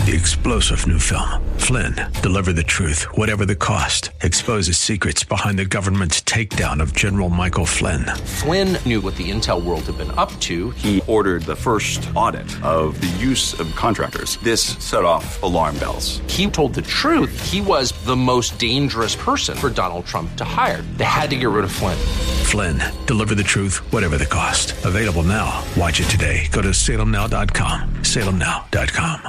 The explosive new film, Flynn, deliver the truth, whatever the cost, exposes secrets behind the government's takedown of General Michael Flynn. Flynn knew what the intel world had been up to. He ordered the first audit of the use of contractors. This set off alarm bells. He told the truth. He was the most dangerous person for Donald Trump to hire. They had to get rid of Flynn. Flynn, deliver the truth, whatever the cost. Available now. Watch it today. Go to salemnow.com. salemnow.com.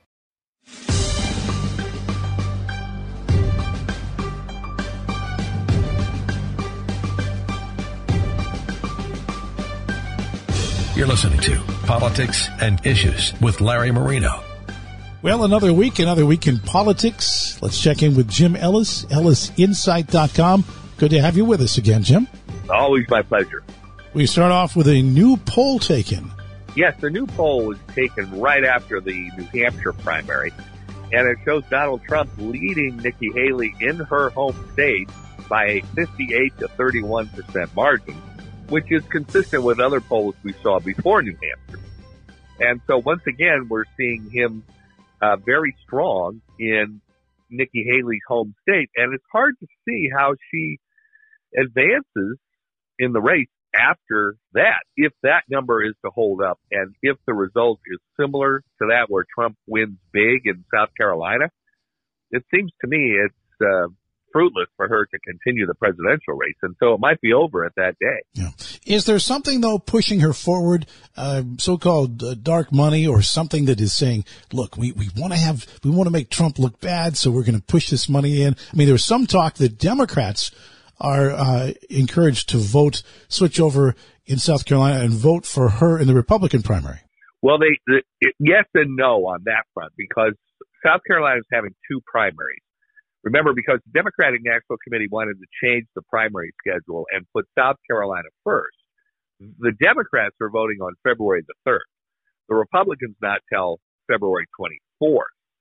You're listening to Politics and Issues with Larry Marino. Well, another week in politics. Let's check in with Jim Ellis, ellisinsight.com. Good to have you with us again, Jim. Always my pleasure. We start off with a new poll taken. Yes, the new poll was taken right after the New Hampshire primary, and it shows Donald Trump leading Nikki Haley in her home state by a 58 to 31% margin, which is consistent with other polls we saw before New Hampshire. And so once again, we're seeing him very strong in Nikki Haley's home state, and it's hard to see how she advances in the race after that, if that number is to hold up, and if the result is similar to that where Trump wins big in South Carolina. It seems to me it's fruitless for her to continue the presidential race, and so it might be over at that day. Yeah. Is there something, though, pushing her forward, so-called dark money, or something that is saying, look, we want to make Trump look bad, so we're going to push this money in? I mean, there's some talk that Democrats are encouraged to switch over in South Carolina and vote for her in the Republican primary. Well, yes and no on that front, because South Carolina is having two primaries. Remember, because the Democratic National Committee wanted to change the primary schedule and put South Carolina first, the Democrats are voting on February the 3rd. The Republicans not till February 24th.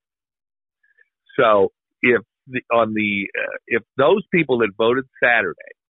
So if those people that voted Saturday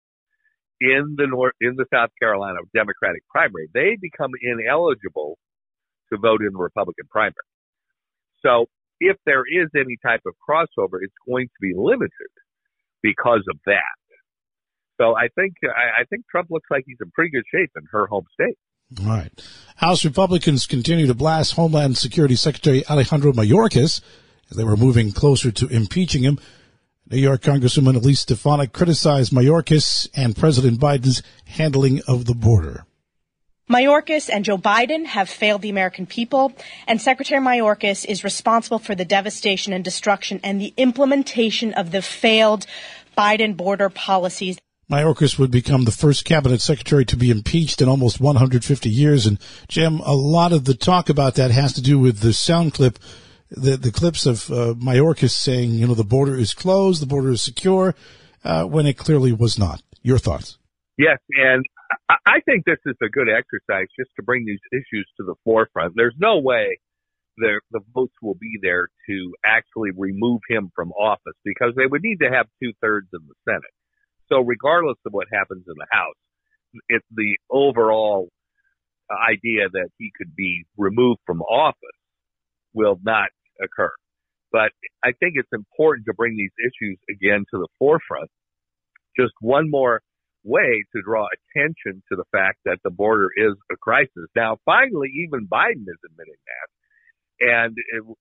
in the South Carolina Democratic primary, they become ineligible to vote in the Republican primary. So if there is any type of crossover, it's going to be limited because of that. So I think Trump looks like he's in pretty good shape in her home state. All right. House Republicans continue to blast Homeland Security Secretary Alejandro Mayorkas as they were moving closer to impeaching him. New York Congresswoman Elise Stefanik criticized Mayorkas and President Biden's handling of the border. Mayorkas and Joe Biden have failed the American people, and Secretary Mayorkas is responsible for the devastation and destruction and the implementation of the failed Biden border policies. Mayorkas would become the first cabinet secretary to be impeached in almost 150 years. And, Jim, a lot of the talk about that has to do with the sound clip, the clips of Mayorkas saying, the border is closed, the border is secure, when it clearly was not. Your thoughts? Yes, and I think this is a good exercise just to bring these issues to the forefront. There's no way the votes will be there to actually remove him from office, because they would need to have 2/3 in the Senate. So regardless of what happens in the House, it's the overall idea that he could be removed from office will not occur. But I think it's important to bring these issues again to the forefront. Just one more way to draw attention to the fact that the border is a crisis. Now, finally, even Biden is admitting that, and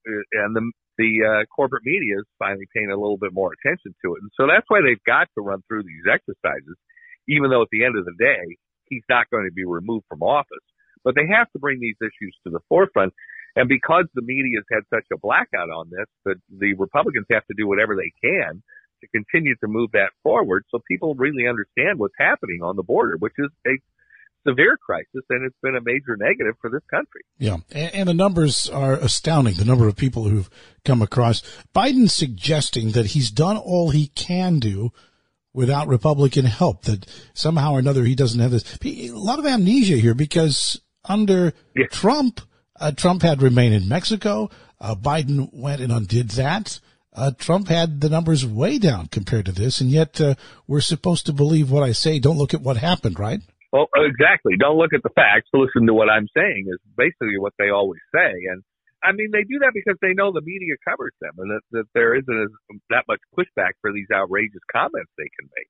the corporate media is finally paying a little bit more attention to it. And so that's why they've got to run through these exercises, even though at the end of the day, he's not going to be removed from office. But they have to bring these issues to the forefront. And because the media has had such a blackout on this, the Republicans have to do whatever they can to continue to move that forward so people really understand what's happening on the border, which is a severe crisis, and it's been a major negative for this country. Yeah, and the numbers are astounding, the number of people who've come across. Biden suggesting that he's done all he can do without Republican help, that somehow or another he doesn't have this. A lot of amnesia here, because under Trump, Trump had remained in Mexico. Biden went and undid that. Trump had the numbers way down compared to this, and yet we're supposed to believe what I say. Don't look at what happened, right? Well, exactly. Don't look at the facts. Listen to what I'm saying is basically what they always say. And I mean, they do that because they know the media covers them, and that there isn't that much pushback for these outrageous comments they can make.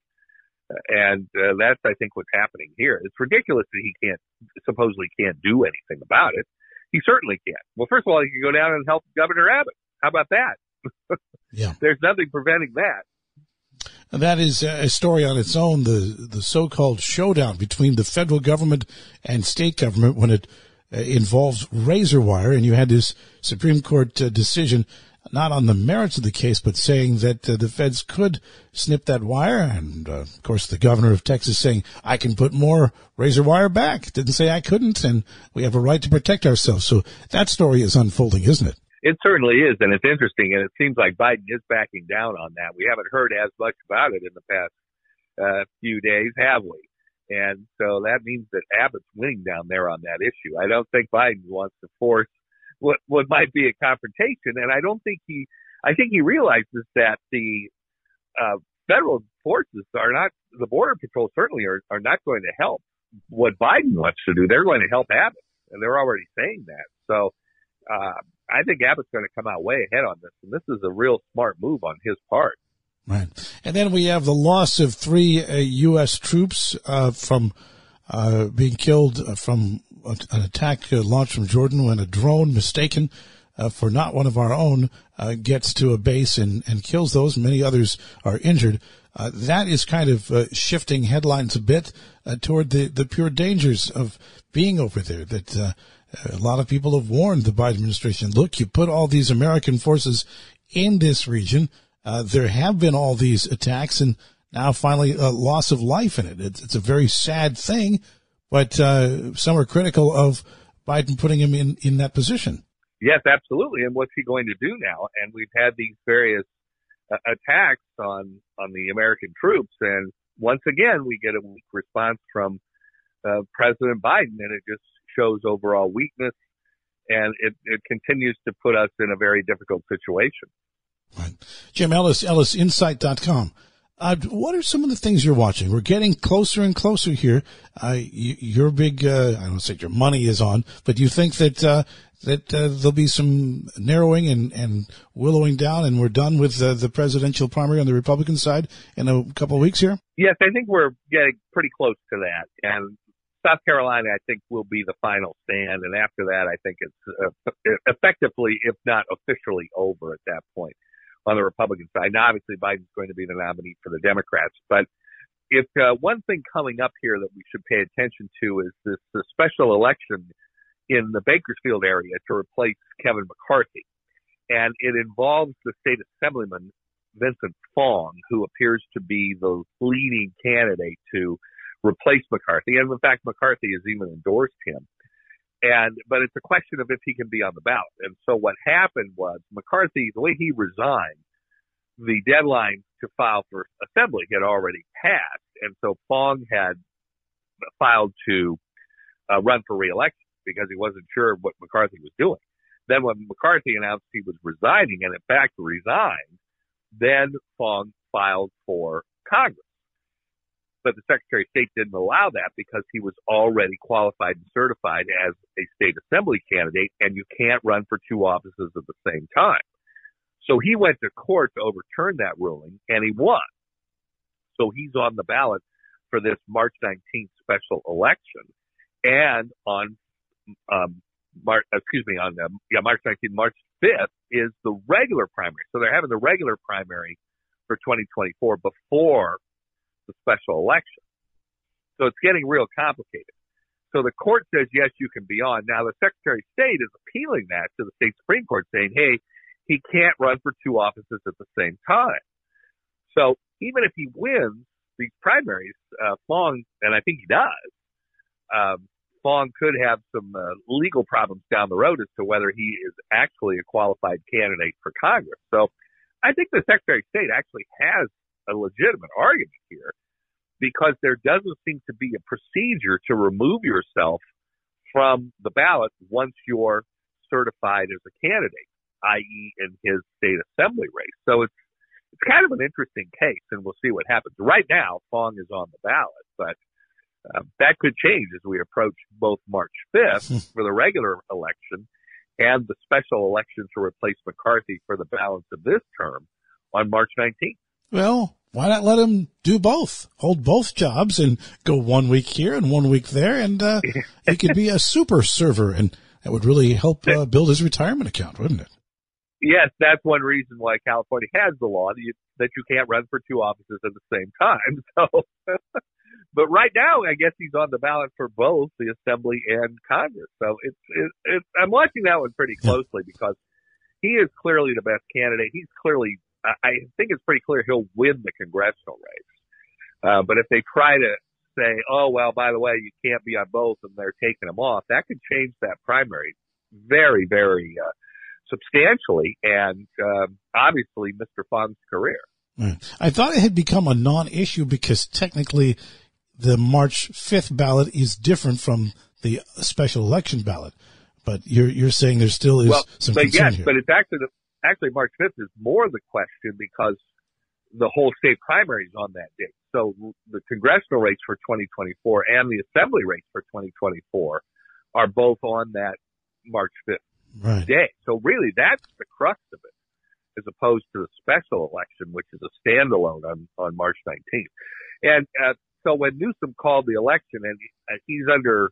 And that's, I think, what's happening here. It's ridiculous that he supposedly can't do anything about it. He certainly can. Well, first of all, he can go down and help Governor Abbott. How about that? Yeah. There's nothing preventing that. And that is a story on its own, the so-called showdown between the federal government and state government when it involves razor wire. And you had this Supreme Court decision, not on the merits of the case, but saying that the feds could snip that wire. And, of course, the governor of Texas saying, I can put more razor wire back. Didn't say I couldn't, and we have a right to protect ourselves. So that story is unfolding, isn't it? It certainly is, and it's interesting, and it seems like Biden is backing down on that. We haven't heard as much about it in the past few days, have we? And so that means that Abbott's winning down there on that issue. I don't think Biden wants to force what might be a confrontation, and I think he realizes that the federal forces are not, the Border Patrol certainly are not going to help what Biden wants to do. They're going to help Abbott, and they're already saying that. So I think Abbott's going to come out way ahead on this, and this is a real smart move on his part. Right. And then we have the loss of 3 U.S. troops from being killed from an attack launched from Jordan when a drone mistaken for not one of our own gets to a base and kills those. Many others are injured. That is kind of shifting headlines a bit toward the pure dangers of being over there, that a lot of people have warned the Biden administration, look, you put all these American forces in this region. There have been all these attacks and now finally a loss of life in it. It's a very sad thing, but some are critical of Biden putting him in that position. Yes, absolutely. And what's he going to do now? And we've had these various attacks on the American troops. And once again, we get a weak response from President Biden, and it just shows overall weakness, and it continues to put us in a very difficult situation. Right. Jim Ellis, EllisInsight.com. What are some of the things you're watching? We're getting closer and closer here. Your big, I don't say your money is on, but you think that there'll be some narrowing and willowing down, and we're done with the presidential primary on the Republican side in a couple of weeks here? Yes, I think we're getting pretty close to that. And South Carolina, I think, will be the final stand. And after that, I think it's effectively, if not officially, over at that point on the Republican side. Now, obviously, Biden's going to be the nominee for the Democrats. But if one thing coming up here that we should pay attention to is the special election in the Bakersfield area to replace Kevin McCarthy. And it involves the state assemblyman, Vincent Fong, who appears to be the leading candidate to replace McCarthy. And in fact, McCarthy has even endorsed him. But it's a question of if he can be on the ballot. And so what happened was McCarthy, the way he resigned, the deadline to file for assembly had already passed. And so Fong had filed to run for re-election because he wasn't sure what McCarthy was doing. Then when McCarthy announced he was resigning, and in fact resigned, then Fong filed for Congress. But the Secretary of State didn't allow that because he was already qualified and certified as a state assembly candidate, and you can't run for 2 offices at the same time. So he went to court to overturn that ruling, and he won. So he's on the ballot for this March 19th special election. And on March 19th, March 5th is the regular primary. So they're having the regular primary for 2024 before the special election. So it's getting real complicated. So the court says, yes, you can be on. Now the Secretary of State is appealing that to the state Supreme Court, saying, hey, he can't run for 2 offices at the same time. So even if he wins these primaries, Fong, and I think he does, Fong could have some legal problems down the road as to whether he is actually a qualified candidate for Congress. So I think the Secretary of State actually has a legitimate argument here, because there doesn't seem to be a procedure to remove yourself from the ballot once you're certified as a candidate, i.e. in his state assembly race. So it's kind of an interesting case, and we'll see what happens. Right now, Fong is on the ballot, but that could change as we approach both March 5th for the regular election and the special election to replace McCarthy for the balance of this term on March 19th. Well, why not let him do both? Hold both jobs and go 1 week here and 1 week there, and he could be a super server, and that would really help build his retirement account, wouldn't it? Yes, that's one reason why California has the law that you can't run for two offices at the same time. So, but right now, I guess he's on the ballot for both the Assembly and Congress. So it's I'm watching that one pretty closely because he is clearly the best candidate. He's clearly, I think it's pretty clear he'll win the congressional race. But if they try to say, oh, well, by the way, you can't be on both and they're taking him off, that could change that primary very, very substantially, and obviously Mr. Fong's career. I thought it had become a non-issue because technically the March 5th ballot is different from the special election ballot. But you're saying there still is some concern here. But it's actually March 5th is more the question because the whole state primary is on that date. So the congressional race for 2024 and the Assembly race for 2024 are both on that March 5th day. So really, that's the crux of it, as opposed to the special election, which is a standalone on March 19th. And so when Newsom called the election, and he's under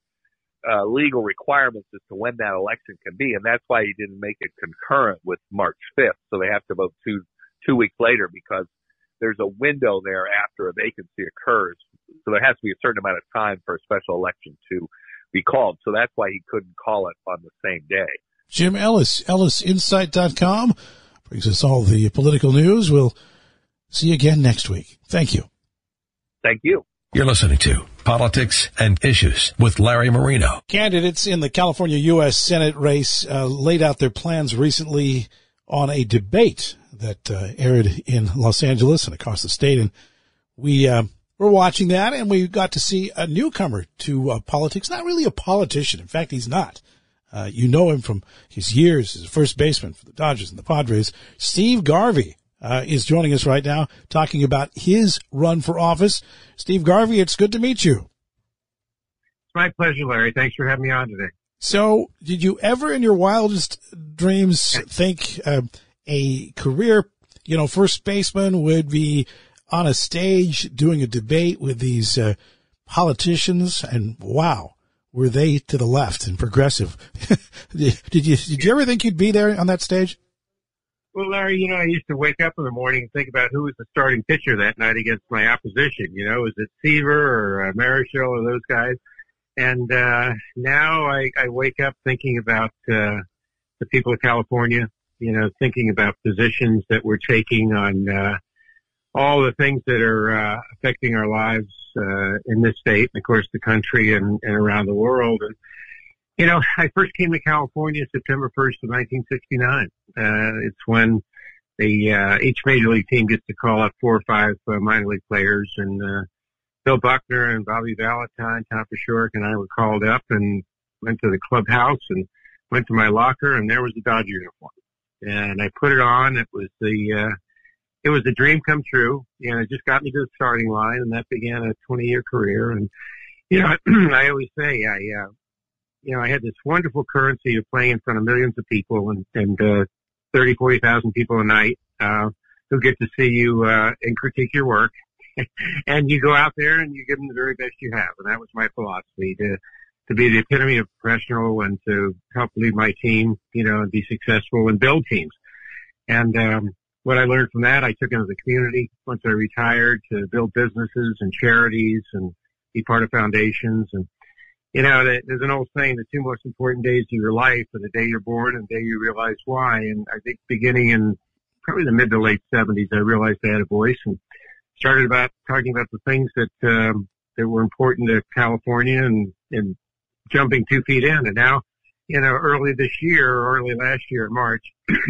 legal requirements as to when that election can be, and that's why he didn't make it concurrent with March 5th. So they have to vote two weeks later because there's a window there after a vacancy occurs. So there has to be a certain amount of time for a special election to be called. So that's why he couldn't call it on the same day. Jim Ellis, EllisInsight.com, brings us all the political news. We'll see you again next week. Thank you. Thank you. You're listening to Politics and Issues with Larry Marino. Candidates in the California U.S. Senate race laid out their plans recently on a debate that aired in Los Angeles and across the state. And we were watching that, and we got to see a newcomer to politics. Not really a politician. In fact, he's not. You know him from his years as a first baseman for the Dodgers and the Padres. Steve Garvey is joining us right now, talking about his run for office. Steve Garvey, it's good to meet you. It's my pleasure, Larry. Thanks for having me on today. So, did you ever in your wildest dreams think a career, first baseman would be on a stage doing a debate with these politicians? And wow, were they to the left and progressive? Did you ever think you'd be there on that stage? Well, Larry, I used to wake up in the morning and think about who was the starting pitcher that night against my opposition. Was it Seaver or Marichal or those guys? And now I wake up thinking about the people of California, thinking about positions that we're taking on all the things that are affecting our lives in this state, and of course the country and around the world. And I first came to California September 1st of 1969. It's when each major league team gets to call up 4 or 5 minor league players, and Bill Buckner and Bobby Valentine, Tom Paciorek, and I were called up and went to the clubhouse and went to my locker, and there was the Dodger uniform. And I put it on. It was a dream come true. It just got me to the starting line, and that began a 20-year career. And I always say I had this wonderful currency of playing in front of millions of people and 30, 40,000 people a night who get to see you and critique your work. And you go out there and you give them the very best you have. And that was my philosophy, to be the epitome of professional and to help lead my team, and be successful and build teams. And what I learned from that, I took into the community once I retired to build businesses and charities and be part of foundations. And there's an old saying, the 2 most important days of your life are the day you're born and the day you realize why. And I think beginning in probably the mid to late 70s, I realized I had a voice and started talking about the things that were important to California and jumping 2 feet in. And now, early last year in March,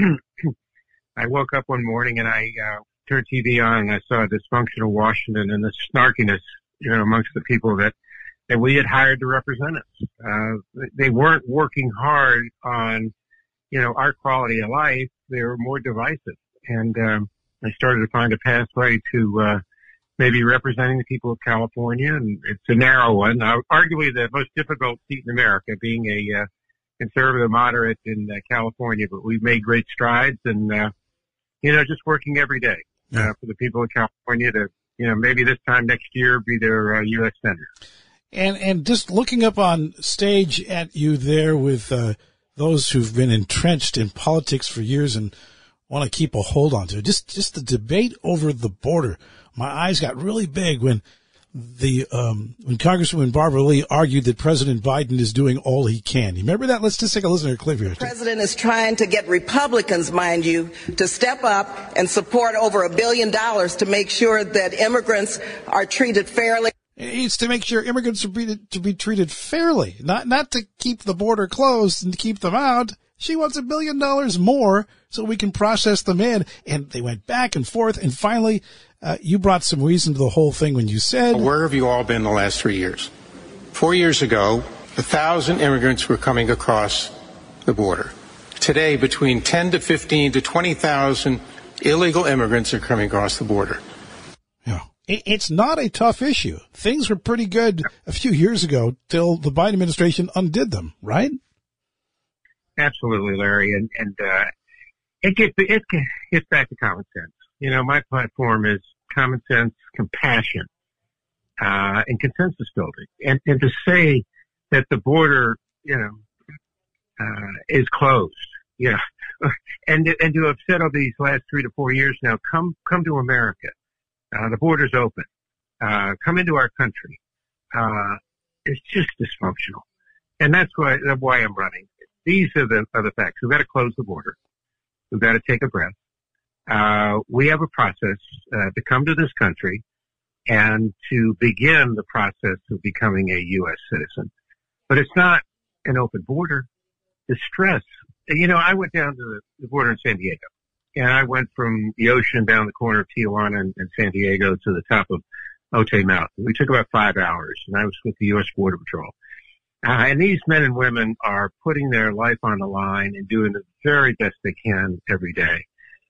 I woke up one morning and I turned TV on and I saw dysfunctional Washington and the snarkiness, amongst the people that we had hired to represent us. They weren't working hard on, our quality of life. They were more divisive. And I started to find a pathway to maybe representing the people of California, and it's a narrow one. Arguably the most difficult seat in America, being a conservative moderate in California, but we've made great strides and, just working every day for the people of California to, maybe this time next year be their U.S. senator. And just looking up on stage at you there with those who've been entrenched in politics for years and want to keep a hold on to it. Just the debate over the border. My eyes got really big when when Congresswoman Barbara Lee argued that President Biden is doing all he can. You remember that? Let's just take a listen to her clip here. The president is trying to get Republicans, mind you, to step up and support over $1 billion to make sure that immigrants are treated fairly. It's to make sure immigrants are to be treated fairly, not to keep the border closed and to keep them out. She wants $1 billion more so we can process them in. And they went back and forth. And finally, you brought some reason to the whole thing when you said, where have you all been the last 3 years? 4 years ago, 1,000 immigrants were coming across the border. Today, between 10 to 15 to 20,000 illegal immigrants are coming across the border. Yeah. It's not a tough issue. Things were pretty good a few years ago till the Biden administration undid them, right? Absolutely, Larry. And it gets back to common sense. My platform is common sense, compassion, and consensus building. And to say that the border, is closed, and to have said over these last 3 to 4 years now, come to America. The border's open. Come into our country. It's just dysfunctional. And that's why I'm running. These are the facts. We've got to close the border. We've got to take a breath. We have a process to come to this country and to begin the process of becoming a U.S. citizen. But it's not an open border. The stress. I went down to the border in San Diego. And I went from the ocean down the corner of Tijuana and San Diego to the top of Otay Mountain. We took about 5 hours, and I was with the U.S. Border Patrol. And these men and women are putting their life on the line and doing the very best they can every day.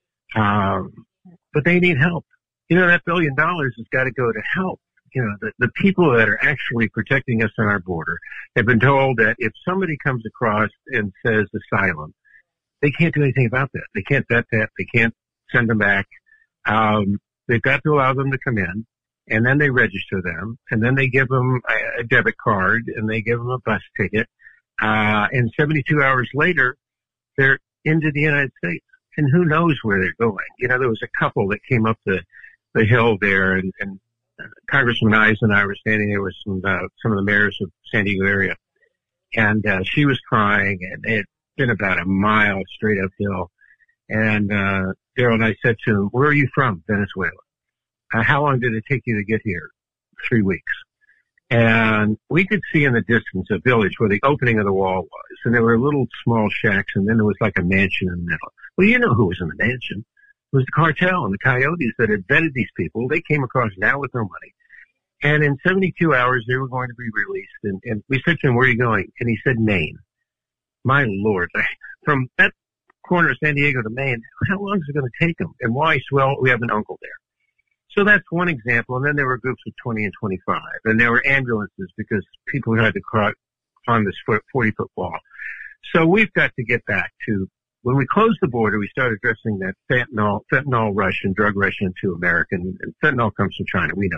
But they need help. That $1 billion has got to go to help. The people that are actually protecting us on our border have been told that if somebody comes across and says asylum, they can't do anything about that. They can't vet that. They can't send them back. They've got to allow them to come in, and then they register them, and then they give them a debit card, and they give them a bus ticket. And 72 hours later, they're into the United States. And who knows where they're going? There was a couple that came up the hill there, and Congressman Eyes and I were standing there with some of the mayors of San Diego area, and she was crying, and it been about a mile straight uphill. And Daryl and I said to him, where are you from? Venezuela. How long did it take you to get here? 3 weeks. And we could see in the distance a village where the opening of the wall was. And there were little small shacks, and then there was like a mansion in the middle. Well, you know who was in the mansion. It was the cartel and the coyotes that had vetted these people. They came across now with no money. And in 72 hours, they were going to be released. And we said to him, where are you going? And he said, Maine. My Lord, from that corner of San Diego to Maine, how long is it going to take them? And why? Well, we have an uncle there. So that's one example. And then there were groups of 20 and 25. And there were ambulances because people had to climb this 40-foot wall. So we've got to get back to, when we closed the border, we started addressing that fentanyl rush and drug rush into America. And fentanyl comes from China. We know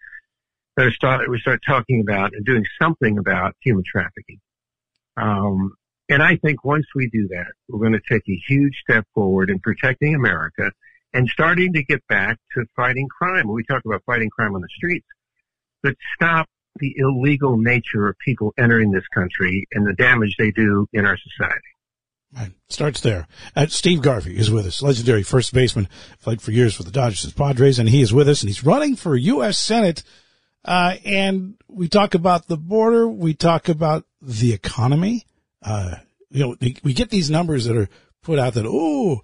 that. We start talking about and doing something about human trafficking. And I think once we do that, we're going to take a huge step forward in protecting America and starting to get back to fighting crime. We talk about fighting crime on the streets, but stop the illegal nature of people entering this country and the damage they do in our society. Right. Starts there. Steve Garvey is with us, legendary first baseman, played for years for the Dodgers and Padres, and he is with us, and he's running for U.S. Senate. And we talk about the border. We talk about the economy. We get these numbers that are put out that,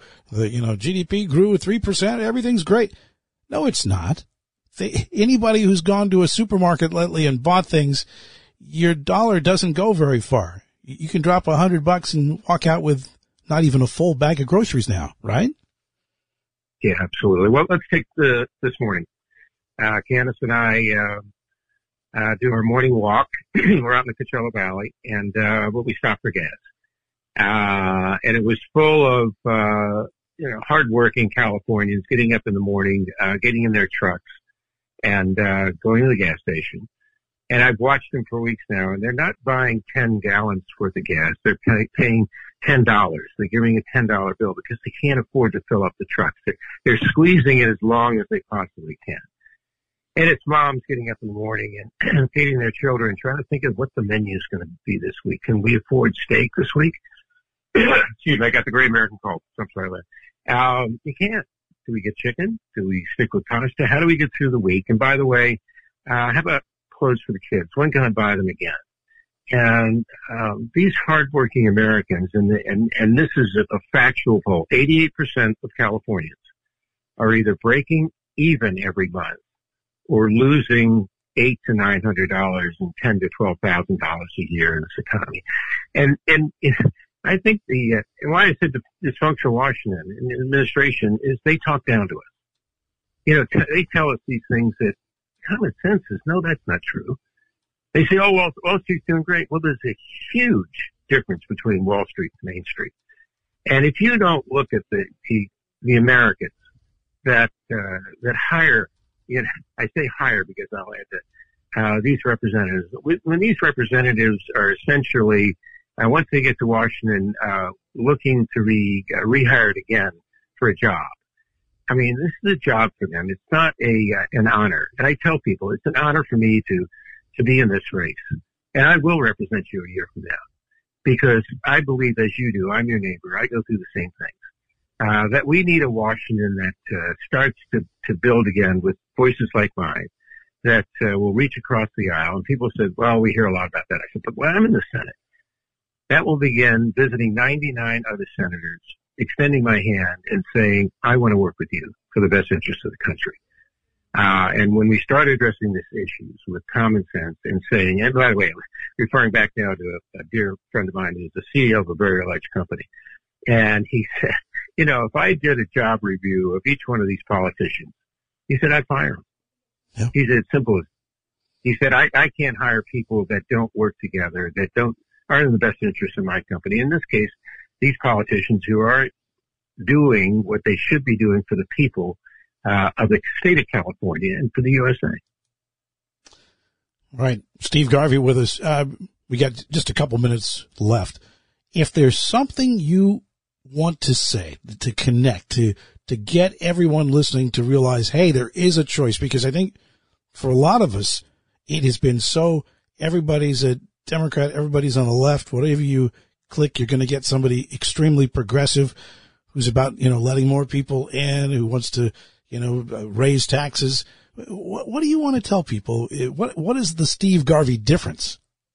GDP grew 3%. Everything's great. No, it's not. Anybody who's gone to a supermarket lately and bought things, your dollar doesn't go very far. You can drop $100 and walk out with not even a full bag of groceries now, right? Yeah, absolutely. Well, let's take this morning. Candace and I do our morning walk. We're out in the Coachella Valley, and we stop for gas. And it was full of, hardworking Californians getting up in the morning, getting in their trucks and, going to the gas station. And I've watched them for weeks now, and they're not buying 10 gallons worth of gas. They're paying $10. They're giving a $10 bill because they can't afford to fill up the trucks. They're squeezing it as long as they possibly can. And it's moms getting up in the morning and feeding their children, trying to think of what the menu is going to be this week. Can we afford steak this week? Excuse me, I got the Great American Cold. I'm sorry, Lynn. You can't. Do we get chicken? Do we stick with pasta? How do we get through the week? And by the way, how about clothes for the kids? When can I buy them again? And these hardworking Americans, and this is a factual poll, 88% of Californians are either breaking even every month or losing $800 to $900 and $10,000 to $12,000 a year in this economy. And I think and why I said the dysfunctional Washington administration is they talk down to us. They tell us these things that common sense is, no, that's not true. They say, oh, well, Wall Street's doing great. Well, there's a huge difference between Wall Street and Main Street. And if you don't look at the Americans that hire, I say hire because I'll add that, these representatives, when these representatives are essentially, once they get to Washington, looking to be rehired again for a job. I mean, this is a job for them. It's not an honor. And I tell people it's an honor for me to be in this race. And I will represent you a year from now because I believe, as you do, I'm your neighbor. I go through the same things. That we need a Washington that starts to build again with voices like mine that will reach across the aisle. And people said, well, we hear a lot about that. I said, but I'm in the Senate. That will begin visiting 99 other senators, extending my hand and saying, I want to work with you for the best interest of the country. And when we start addressing these issues with common sense and saying, and by the way, referring back now to a dear friend of mine who's the CEO of a very large company, and he said, if I did a job review of each one of these politicians, he said, I'd fire them. Yeah. He said, simple as, he said, I can't hire people that don't work together, that aren't in the best interest of my company. In this case, these politicians who are doing what they should be doing for the people of the state of California and for the USA. Right. Steve Garvey with us. We got just a couple minutes left. If there's something you want to say, to connect, to get everyone listening to realize, hey, there is a choice, because I think for a lot of us, it has been so, everybody's a Democrat, everybody's on the left, whatever you click, you're going to get somebody extremely progressive who's about, letting more people in, who wants to, raise taxes. What do you want to tell people? What is the Steve Garvey difference?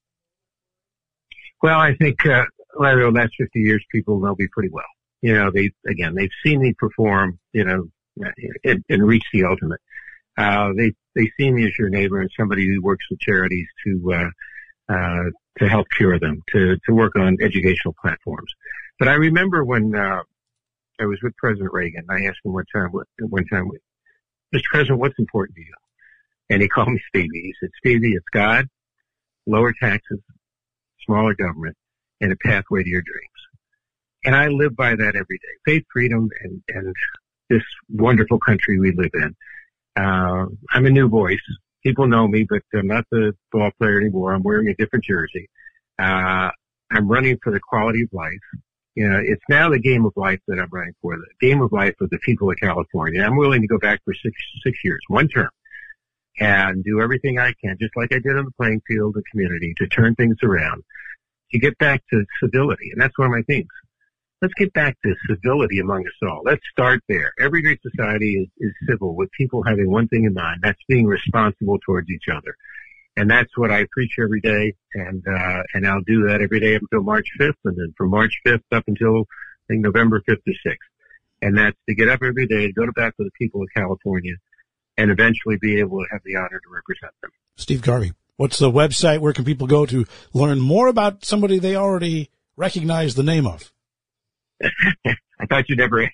Well, I think, Larry, the last 50 years, people know me pretty well. They've seen me perform, and reach the ultimate. They see me as your neighbor and somebody who works with charities to help cure them, to work on educational platforms. But I remember when, I was with President Reagan. I asked him one time, Mr. President, what's important to you? And he called me Stevie. He said, Stevie, it's God, lower taxes, smaller government, and a pathway to your dreams. And I live by that every day. Faith, freedom, and this wonderful country we live in. I'm a new voice. People know me, but I'm not the ball player anymore. I'm wearing a different jersey. I'm running for the quality of life. It's now the game of life that I'm running for, the game of life of the people of California. I'm willing to go back for six years, one term, and do everything I can, just like I did on the playing field, the community, to turn things around, to get back to civility. And that's one of my things. Let's get back to civility among us all. Let's start there. Every great society is civil, with people having one thing in mind. That's being responsible towards each other. And that's what I preach every day, and I'll do that every day until March 5th, and then from March 5th up until, I think, November 5th or 6th. And that's to get up every day, to go back to the people of California, and eventually be able to have the honor to represent them. Steve Garvey, what's the website? Where can people go to learn more about somebody they already recognize the name of? I thought you'd never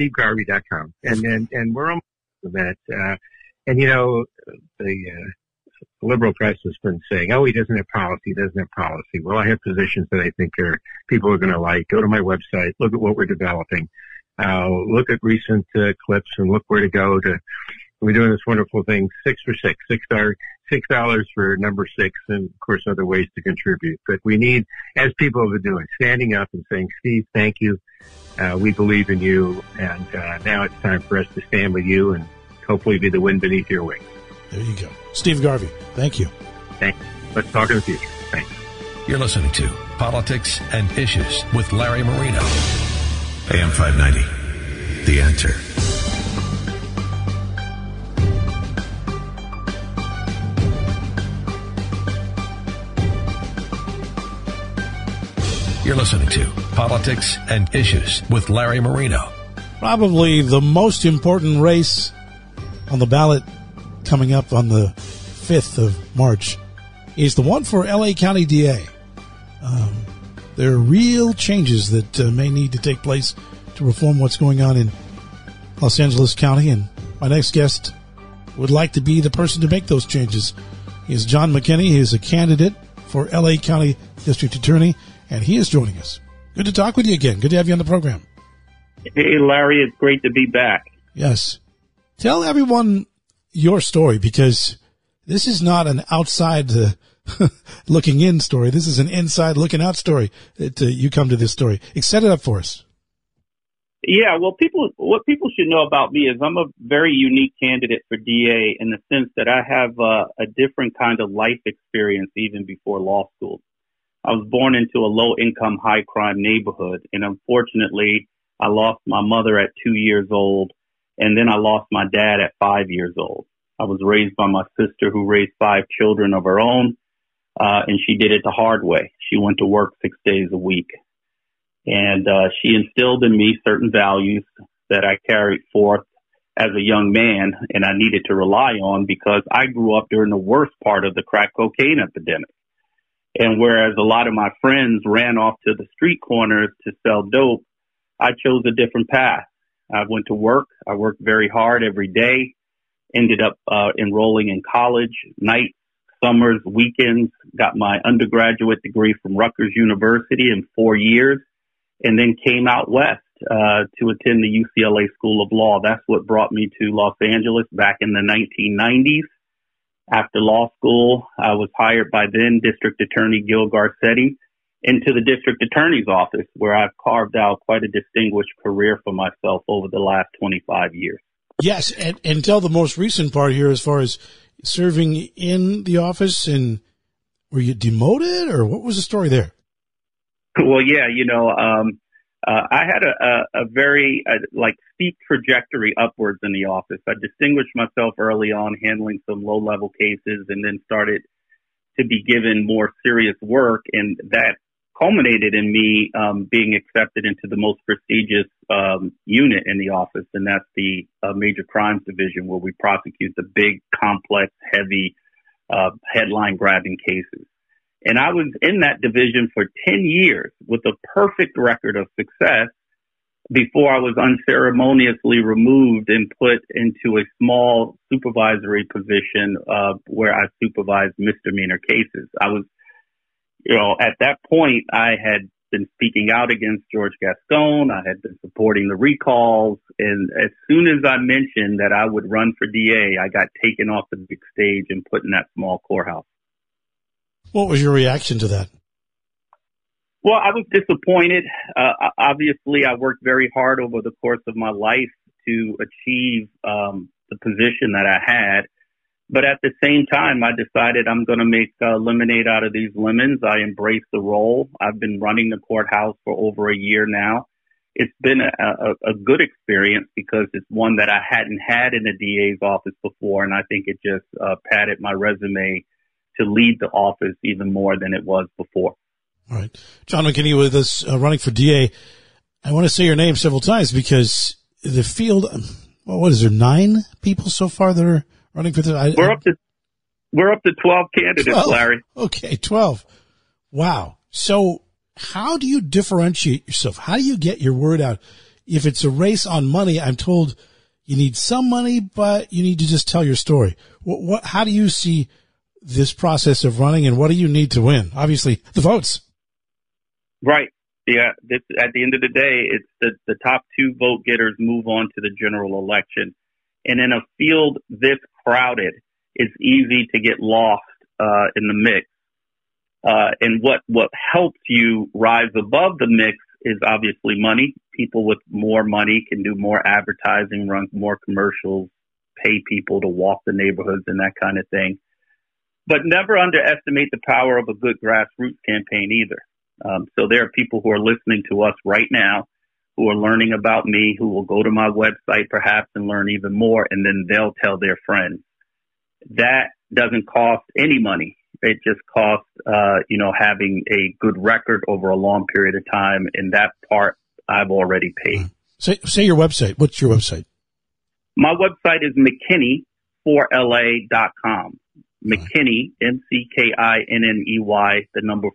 SteveGarvey.com. And we're on that. And the liberal press has been saying, oh, he doesn't have policy, Well, I have positions that I think people are going to like. Go to my website, look at what we're developing, look at recent clips, and look where to go to. We're doing this wonderful thing, 6 for $6, $6 for number 6, and of course other ways to contribute. But we need, as people have been doing, standing up and saying, Steve, thank you. We believe in you, and now it's time for us to stand with you and hopefully be the wind beneath your wings. There you go. Steve Garvey, thank you. Thanks. Let's talk in the future. Thanks. You're listening to Politics and Issues with Larry Marino. AM 590, The Answer. You're listening to Politics and Issues with Larry Marino. Probably the most important race on the ballot coming up on the 5th of March is the one for LA County DA. There are real changes that may need to take place to reform what's going on in Los Angeles County, and my next guest would like to be the person to make those changes. He is John McKinney. He is a candidate for LA County District Attorney, and he is joining us. Good to talk with you again. Good to have you on the program. Hey, Larry, it's great to be back. Yes. Tell everyone your story, because this is not an outside looking in story. This is an inside looking out story that you come to this story. Set it up for us. Yeah, well, what people should know about me is I'm a very unique candidate for DA in the sense that I have a different kind of life experience even before law school. I was born into a low-income, high-crime neighborhood, and unfortunately, I lost my mother at 2 years old, and then I lost my dad at 5 years old. I was raised by my sister who raised 5 children of her own, and she did it the hard way. She went to work 6 days a week, and she instilled in me certain values that I carried forth as a young man, and I needed to rely on because I grew up during the worst part of the crack cocaine epidemic. And whereas a lot of my friends ran off to the street corners to sell dope, I chose a different path. I went to work. I worked very hard every day, ended up enrolling in college, nights, summers, weekends, got my undergraduate degree from Rutgers University in 4 years, and then came out west to attend the UCLA School of Law. That's what brought me to Los Angeles back in the 1990s. After law school, I was hired by then District Attorney Gil Garcetti into the District Attorney's office, where I've carved out quite a distinguished career for myself over the last 25 years. Yes, and tell the most recent part here as far as serving in the office, and were you demoted, or what was the story there? Well, yeah, I had a very steep trajectory upwards in the office. I distinguished myself early on handling some low-level cases, and then started to be given more serious work, and that culminated in me being accepted into the most prestigious unit in the office, and that's the Major Crimes Division, where we prosecute the big, complex, heavy, headline-grabbing cases. And I was in that division for 10 years with a perfect record of success before I was unceremoniously removed and put into a small supervisory position where I supervised misdemeanor cases. I was, at that point, I had been speaking out against George Gascon. I had been supporting the recalls. And as soon as I mentioned that I would run for DA, I got taken off the big stage and put in that small courthouse. What was your reaction to that? Well, I was disappointed. Obviously, I worked very hard over the course of my life to achieve the position that I had. But at the same time, I decided I'm going to make lemonade out of these lemons. I embraced the role. I've been running the courthouse for over a year now. It's been a good experience because it's one that I hadn't had in the DA's office before, and I think it just padded my resume to lead the office even more than it was before. All right. John McKinney with us, running for DA. I want to say your name several times because the field, what is there, 9 people so far that are running for the... We're up to 12 candidates, 12. Larry. Okay, 12. Wow. So how do you differentiate yourself? How do you get your word out? If it's a race on money, I'm told you need some money, but you need to just tell your story. How do you see this process of running, and what do you need to win? Obviously, the votes. Right. Yeah. At the end of the day, it's the top two vote getters move on to the general election. And in a field this crowded, it's easy to get lost in the mix. And what helps you rise above the mix is obviously money. People with more money can do more advertising, run more commercials, pay people to walk the neighborhoods and that kind of thing. But never underestimate the power of a good grassroots campaign either. So there are people who are listening to us right now who are learning about me, who will go to my website perhaps and learn even more, and then they'll tell their friends. That doesn't cost any money. It just costs, having a good record over a long period of time, and that part I've already paid. Say your website. What's your website? My website is McKinney4LA.com. McKinney, McKinney, the number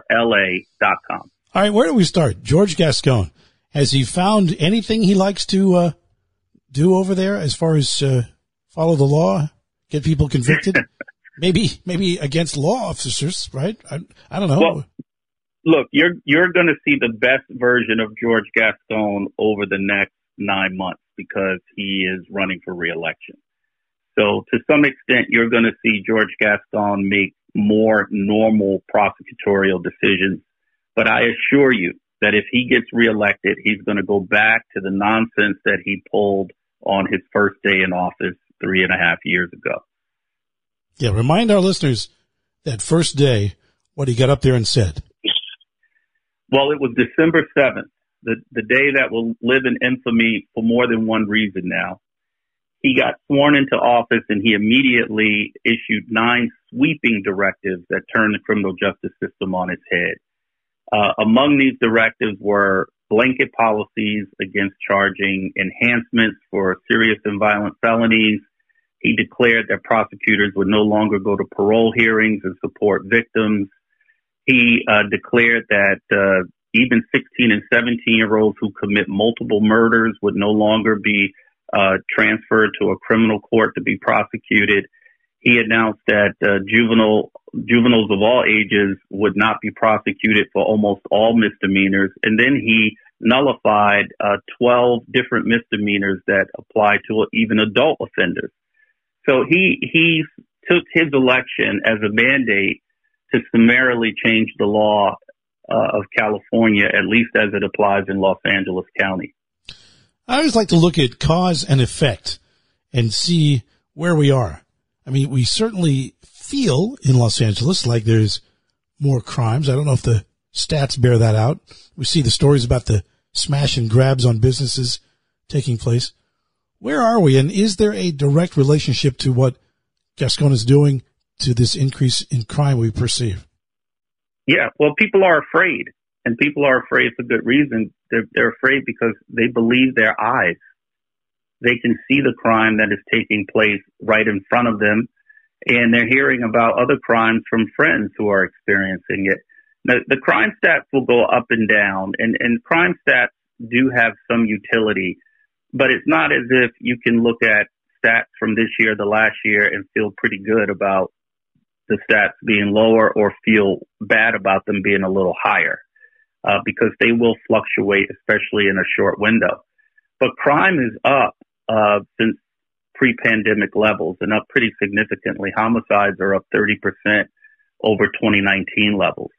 4LA.com. All right, where do we start? George Gascon, has he found anything he likes to do over there as far as follow the law, get people convicted? maybe against law officers, right? I don't know. Well, look, you're going to see the best version of George Gascon over the next 9 months because he is running for re-election. So to some extent, you're going to see George Gascon make more normal prosecutorial decisions. But I assure you that if he gets reelected, he's going to go back to the nonsense that he pulled on his first day in office 3.5 years ago. Yeah, remind our listeners that first day, what he got up there and said. Well, it was December 7th, the day that will live in infamy for more than one reason now. He got sworn into office and he immediately issued 9 sweeping directives that turned the criminal justice system on its head. Among these directives were blanket policies against charging enhancements for serious and violent felonies. He declared that prosecutors would no longer go to parole hearings and support victims. He declared that even 16 and 17-year-olds who commit multiple murders would no longer be transferred to a criminal court to be prosecuted. He announced that juveniles of all ages would not be prosecuted for almost all misdemeanors. And then he nullified 12 different misdemeanors that apply to even adult offenders. So he took his election as a mandate to summarily change the law of California, at least as it applies in Los Angeles County. I always like to look at cause and effect and see where we are. I mean, we certainly feel in Los Angeles like there's more crimes. I don't know if the stats bear that out. We see the stories about the smash and grabs on businesses taking place. Where are we? And is there a direct relationship to what Gascon is doing to this increase in crime we perceive? Yeah, well, people are afraid, and people are afraid for good reason. They're afraid because they believe their eyes. They can see the crime that is taking place right in front of them, and they're hearing about other crimes from friends who are experiencing it. Now, the crime stats will go up and down, and crime stats do have some utility, but it's not as if you can look at stats from this year, the last year, and feel pretty good about the stats being lower or feel bad about them being a little higher, because they will fluctuate, especially in a short window. But crime is up since pre-pandemic levels and up pretty significantly. Homicides are up 30% over 2019 levels.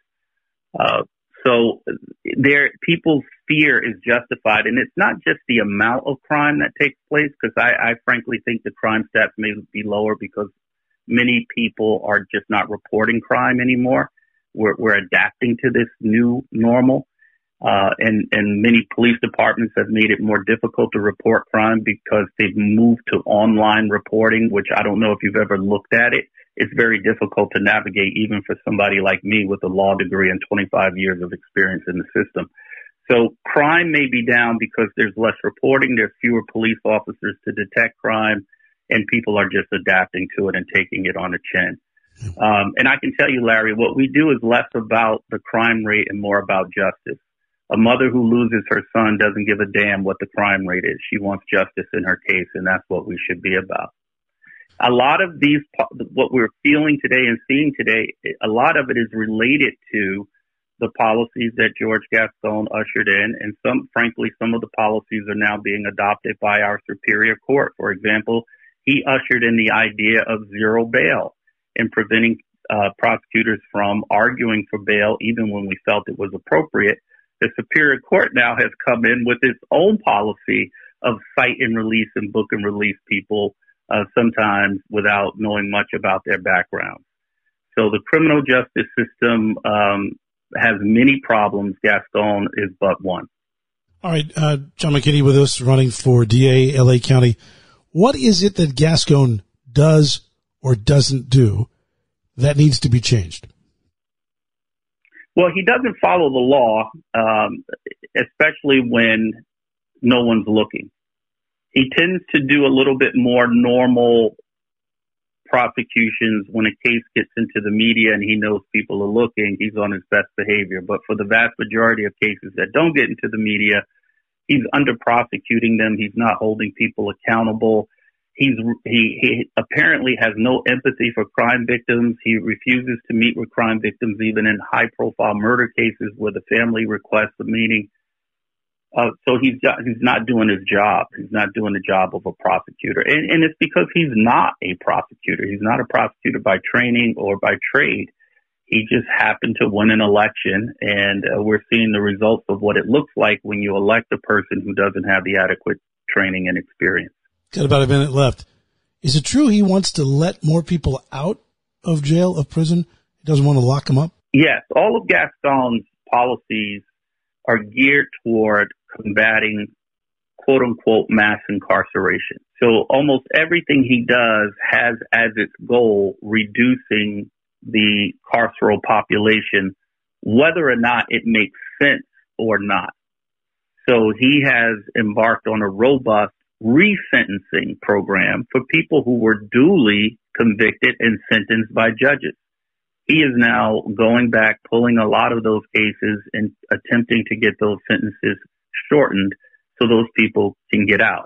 So people's fear is justified, and it's not just the amount of crime that takes place, because I frankly think the crime stats may be lower because many people are just not reporting crime anymore. We're adapting to this new normal. And many police departments have made it more difficult to report crime because they've moved to online reporting, which I don't know if you've ever looked at it. It's very difficult to navigate even for somebody like me with a law degree and 25 years of experience in the system. So crime may be down because there's less reporting, there's fewer police officers to detect crime, and people are just adapting to it and taking it on the chin. And I can tell you, Larry, what we do is less about the crime rate and more about justice. A mother who loses her son doesn't give a damn what the crime rate is. She wants justice in her case, and that's what we should be about. A lot of these, what we're feeling today and seeing today, a lot of it is related to the policies that George Gascon ushered in, and some of the policies are now being adopted by our Superior Court. For example, he ushered in the idea of zero bail and preventing prosecutors from arguing for bail even when we felt it was appropriate. The Superior Court now has come in with its own policy of cite and release and book and release people, sometimes without knowing much about their background. So the criminal justice system has many problems. Gascon is but one. All right, John McKinney with us, running for DA, LA County. What is it that Gascon does or doesn't do that needs to be changed? Well, he doesn't follow the law, especially when no one's looking. He tends to do a little bit more normal prosecutions when a case gets into the media and he knows people are looking. He's on his best behavior. But for the vast majority of cases that don't get into the media, he's under prosecuting them. He's not holding people accountable. He apparently has no empathy for crime victims. He refuses to meet with crime victims, even in high profile murder cases where the family requests a meeting. So he's not doing his job. He's not doing the job of a prosecutor. And it's because he's not a prosecutor. He's not a prosecutor by training or by trade. He just happened to win an election, and we're seeing the results of what it looks like when you elect a person who doesn't have the adequate training and experience. Got about a minute left. Is it true he wants to let more people out of jail, of prison? He doesn't want to lock them up? Yes. All of Gascon's policies are geared toward combating quote unquote mass incarceration. So almost everything he does has as its goal reducing the carceral population, whether or not it makes sense or not. So he has embarked on a robust resentencing program for people who were duly convicted and sentenced by judges. He is now going back, pulling a lot of those cases and attempting to get those sentences shortened so those people can get out.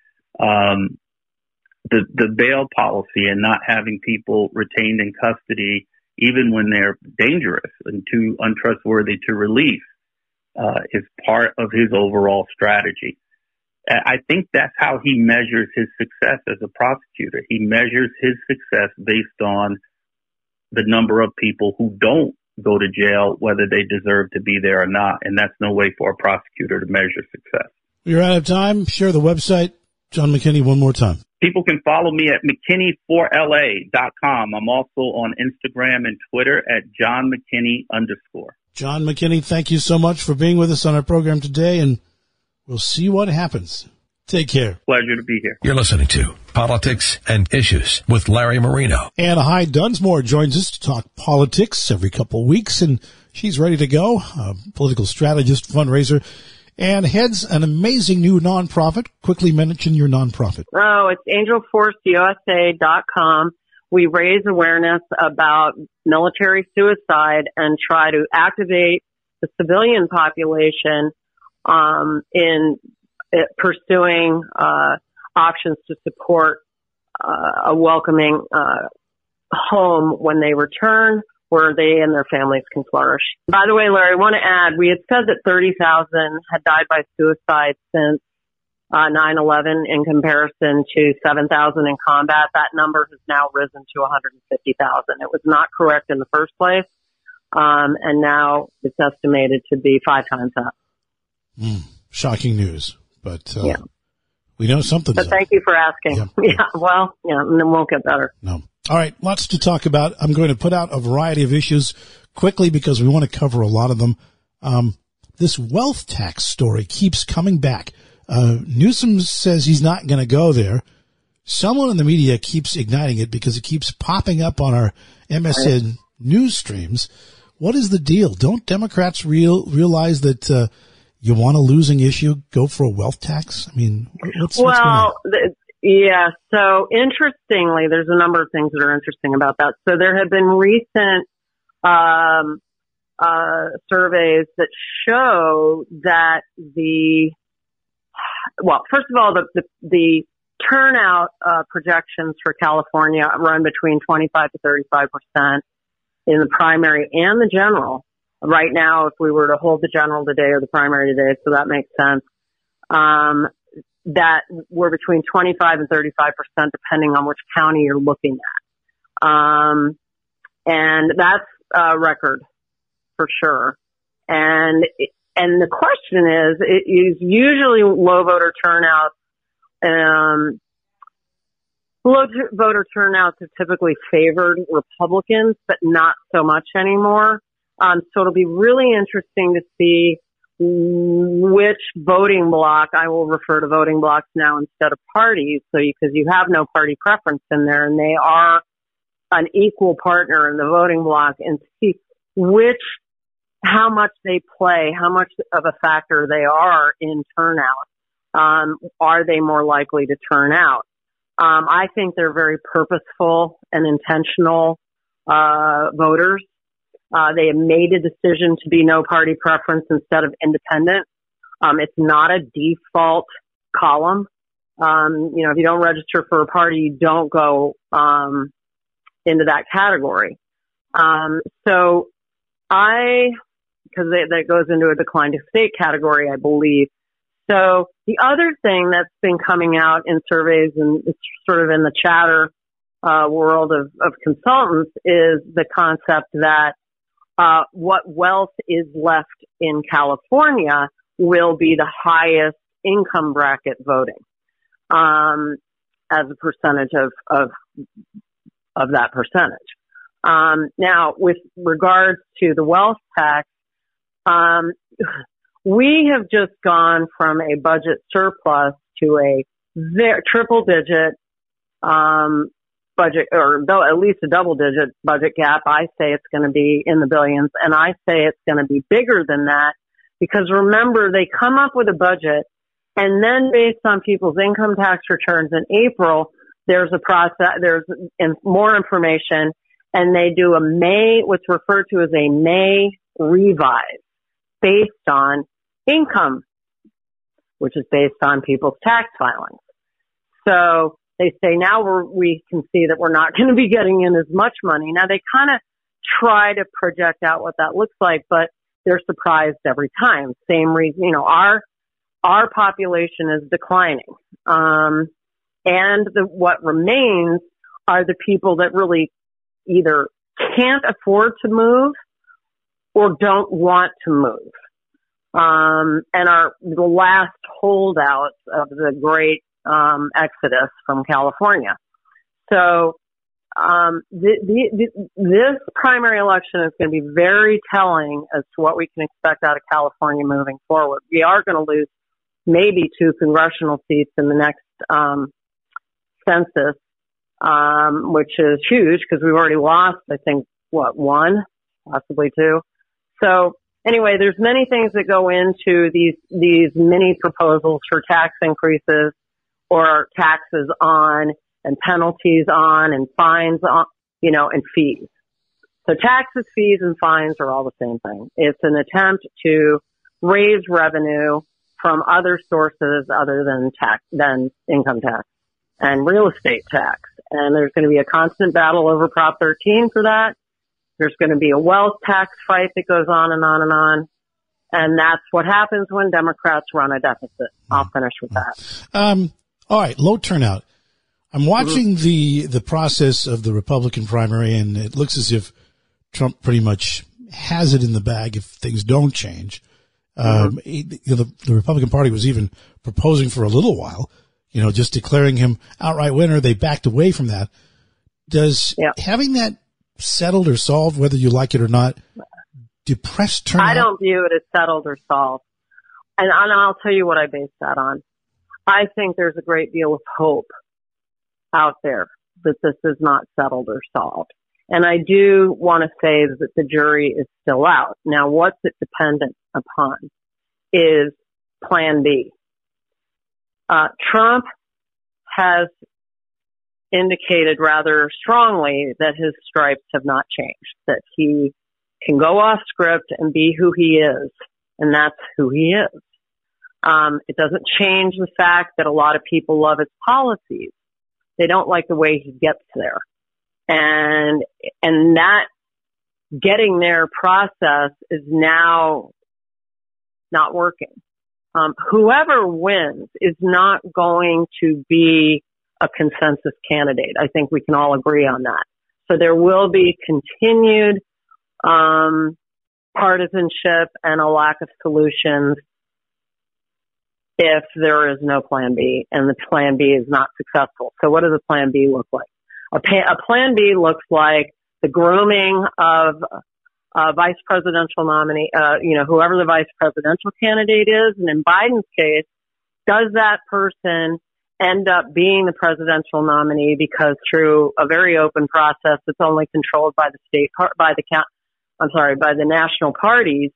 The bail policy and not having people retained in custody, even when they're dangerous and too untrustworthy to release, is part of his overall strategy. I think that's how he measures his success as a prosecutor. He measures his success based on the number of people who don't go to jail, whether they deserve to be there or not. And that's no way for a prosecutor to measure success. You're out of time. Share the website, John McKinney, one more time. People can follow me at McKinney4LA.com. I'm also on Instagram and Twitter at John McKinney _. John McKinney, thank you so much for being with us on our program today, and we'll see what happens. Take care. Pleasure to be here. You're listening to Politics and Issues with Larry Marino. Anna Hyde Dunsmore joins us to talk politics every couple of weeks, and she's ready to go. A political strategist, fundraiser, and heads an amazing new nonprofit. Quickly mention your nonprofit. Oh, it's angelforceusa.com. We raise awareness about military suicide and try to activate the civilian population in pursuing options to support a welcoming home when they return, where they and their families can flourish. By the way, Larry, I want to add, we had said that 30,000 had died by suicide since 9/11 in comparison to 7,000 in combat. That number has now risen to 150,000. It was not correct in the first place, and now it's estimated to be 5 times that. Shocking news, but we know something. But thank you for asking. Yeah, and it won't get better. No. All right, lots to talk about. I'm going to put out a variety of issues quickly because we want to cover a lot of them. This wealth tax story keeps coming back. Newsom says he's not going to go there. Someone in the media keeps igniting it because it keeps popping up on our MSN news streams. What is the deal? Don't Democrats realize that you want a losing issue, go for a wealth tax? I mean, what's going on? Yeah. So interestingly, there's a number of things that are interesting about that. So there have been recent surveys that show that first of all, the turnout projections for California run between 25 to 35% in the primary and the general. Right now, if we were to hold the general today or the primary today, so that makes sense, that we're between 25 and 35%, depending on which county you're looking at. And that's a record for sure. And the question is, it is usually low voter turnout. Low voter turnouts have typically favored Republicans, but not so much anymore. So it'll be really interesting to see which voting bloc, I will refer to voting blocs now instead of parties, because you have no party preference in there, and they are an equal partner in the voting bloc, and see how much they play, how much of a factor they are in turnout. Are they more likely to turn out? I think they're very purposeful and intentional voters. They have made a decision to be no party preference instead of independent. It's not a default column. If you don't register for a party, you don't go into that category. Because that goes into a decline to state category, I believe. So the other thing that's been coming out in surveys, and it's sort of in the chatter world of consultants, is the concept that what wealth is left in California will be the highest income bracket voting as a percentage of that percentage. Now, with regards to the wealth tax, we have just gone from a budget surplus to a triple-digit budget, or at least a double-digit budget gap. I say it's going to be in the billions, and I say it's going to be bigger than that, because remember, they come up with a budget, and then based on people's income tax returns in April, there's a process, there's more information, and they do what's referred to as a May revise based on income, which is based on people's tax filings. So they say now we can see that we're not going to be getting in as much money. Now they kind of try to project out what that looks like, but they're surprised every time. Same reason, our population is declining. And what remains are the people that really either can't afford to move or don't want to move. And are the last holdouts of the great exodus from California. So this primary election is going to be very telling as to what we can expect out of California moving forward. We are going to lose maybe 2 congressional seats in the next census, which is huge because we've already lost, I think, 1, possibly 2. So anyway, there's many things that go into these mini proposals for tax increases or taxes on and penalties on and fines on, and fees. So taxes, fees, and fines are all the same thing. It's an attempt to raise revenue from other sources other than income tax and real estate tax. And there's going to be a constant battle over Prop 13 for that. There's going to be a wealth tax fight that goes on and on and on. And that's what happens when Democrats run a deficit. I'll finish with that. All right, low turnout. I'm watching the process of the Republican primary, and it looks as if Trump pretty much has it in the bag if things don't change. The Republican Party was even proposing for a little while, just declaring him outright winner. They backed away from that. Does having that settled or solved, whether you like it or not, depress turnout? I don't view it as settled or solved. And I'll tell you what I base that on. I think there's a great deal of hope out there that this is not settled or solved. And I do want to say that the jury is still out. Now, what's it dependent upon is Plan B. Trump has indicated rather strongly that his stripes have not changed, that he can go off script and be who he is, and that's who he is. It doesn't change the fact that a lot of people love his policies. They don't like the way he gets there. And that getting there process is now not working. Whoever wins is not going to be a consensus candidate. I think we can all agree on that. So there will be continued partisanship and a lack of solutions if there is no plan B and the plan B is not successful. So what does a plan B look like? A plan B looks like the grooming of a vice presidential nominee, whoever the vice presidential candidate is. And in Biden's case, does that person end up being the presidential nominee because through a very open process that's only controlled by by the national parties,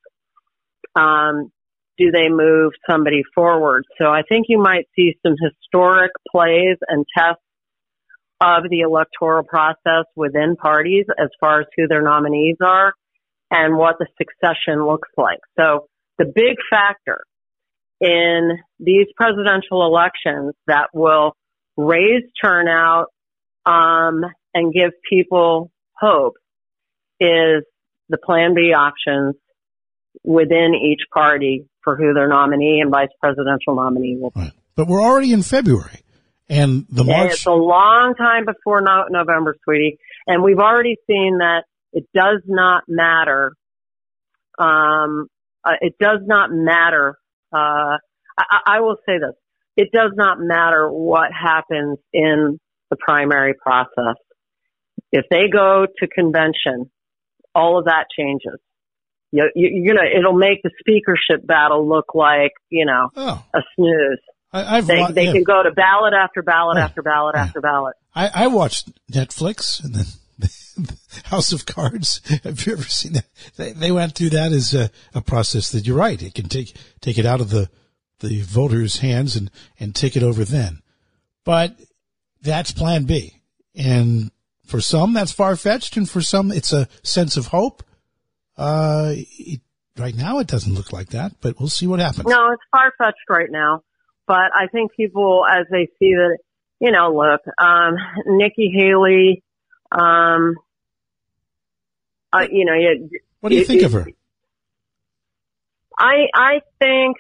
do they move somebody forward? So I think you might see some historic plays and tests of the electoral process within parties as far as who their nominees are and what the succession looks like. So the big factor in these presidential elections that will raise turnout and give people hope is the plan B options within each party for who their nominee and vice presidential nominee will be. Right. But we're already in February, and the March... It's a long time before November, sweetie, and we've already seen that it does not matter. It does not matter. I will say this. It does not matter what happens in the primary process. If they go to convention, all of that changes. It'll make the speakership battle look like, a snooze. They can go to ballot after ballot after ballot after ballot. I watched Netflix and then House of Cards. Have you ever seen that? They went through that as a process that you're right. It can take it out of the voters' hands and take it over then. But that's plan B. And for some, that's far-fetched. And for some, it's a sense of hope. Right now, it doesn't look like that, but we'll see what happens. No, it's far-fetched right now. But I think people, as they see that, look, Nikki Haley, what do you think of her? I think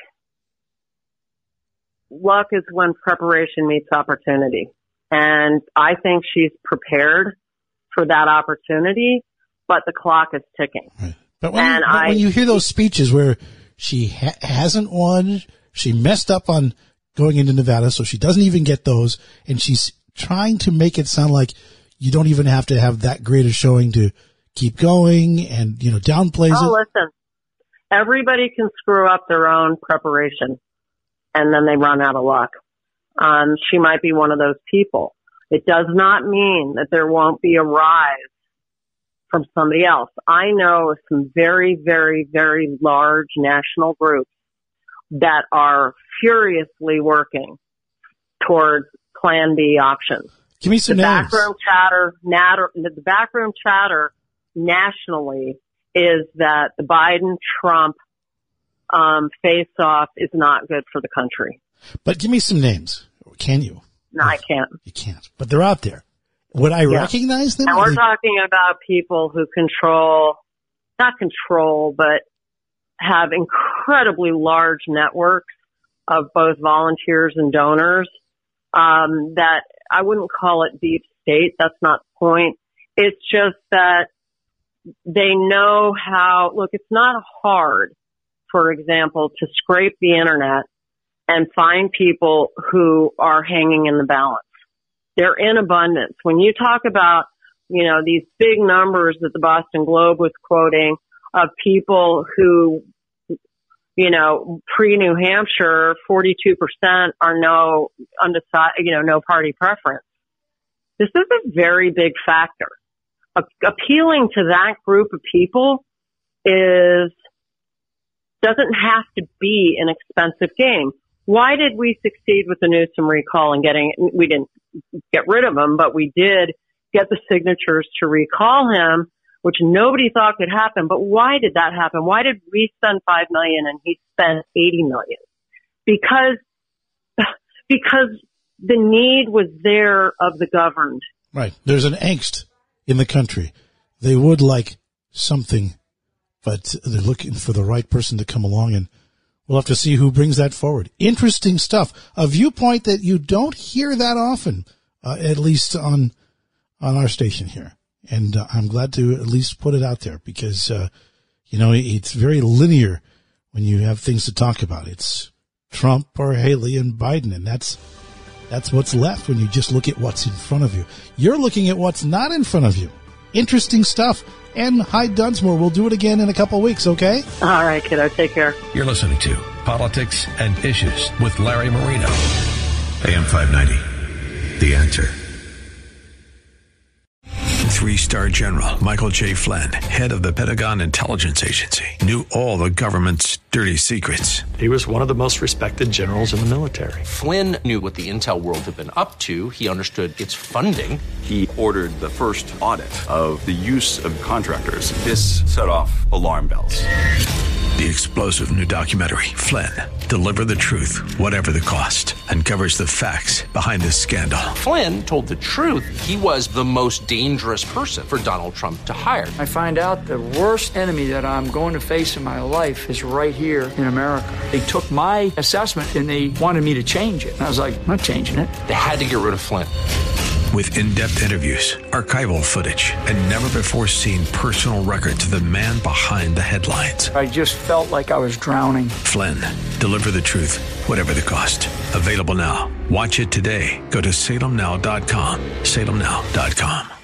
luck is when preparation meets opportunity. And I think she's prepared for that opportunity, but the clock is ticking. Right. But when you hear those speeches where she hasn't won, she messed up on going into Nevada, so she doesn't even get those, and she's trying to make it sound like you don't even have to have that great a showing to keep going, and, downplays it. Listen, everybody can screw up their own preparation, and then they run out of luck. She might be one of those people. It does not mean that there won't be a rise from somebody else. I know some very, very, very large national groups that are furiously working towards Plan B options. Give me some names. The backroom chatter nationally is that the Biden-Trump face-off is not good for the country. But give me some names. Can you? No, I can't. You can't. But they're out there. Would I recognize them? And we're talking about people who but have incredibly large networks of both volunteers and donors, that I wouldn't call it deep state. That's not the point. It's just that they know how, look, it's not hard, for example, to scrape the internet and find people who are hanging in the balance. They're in abundance. When you talk about, these big numbers that the Boston Globe was quoting of people who, pre-New Hampshire, 42% are no party preference. This is a very big factor. Appealing to that group of people doesn't have to be an expensive game. Why did we succeed with the Newsom recall and we didn't get rid of him, but we did get the signatures to recall him, which nobody thought could happen. But why did that happen? Why did we spend $5 million and he spent $80 million? because the need was there of the governed. Right. There's an angst in the country. They would like something, but they're looking for the right person to come along, and we'll have to see who brings that forward. Interesting stuff. A viewpoint that you don't hear that often, at least on our station here. And I'm glad to at least put it out there because, it's very linear when you have things to talk about. It's Trump or Haley and Biden, and that's what's left when you just look at what's in front of you. You're looking at what's not in front of you. Interesting stuff. And Hyde Dunsmore, we'll do it again in a couple of weeks, okay? All right, kiddo. Take care. You're listening to Politics and Issues with Larry Marino. AM 590, The Answer. 3-star General Michael J. Flynn, head of the Pentagon Intelligence Agency, knew all the government's dirty secrets. He was one of the most respected generals in the military. Flynn knew what the intel world had been up to. He understood its funding. He ordered the first audit of the use of contractors. This set off alarm bells. The explosive new documentary, Flynn, Deliver the Truth, Whatever the Cost, uncovers the facts behind this scandal. Flynn told the truth. He was the most dangerous person for Donald Trump to hire. I find out the worst enemy that I'm going to face in my life is right here in America. They took my assessment and they wanted me to change it. And I was like, I'm not changing it. They had to get rid of Flynn. With in-depth interviews, archival footage, and never-before-seen personal records of the man behind the headlines. I just felt like I was drowning. Flynn, Deliver the Truth, Whatever the Cost. Available now. Watch it today. Go to salemnow.com. salemnow.com.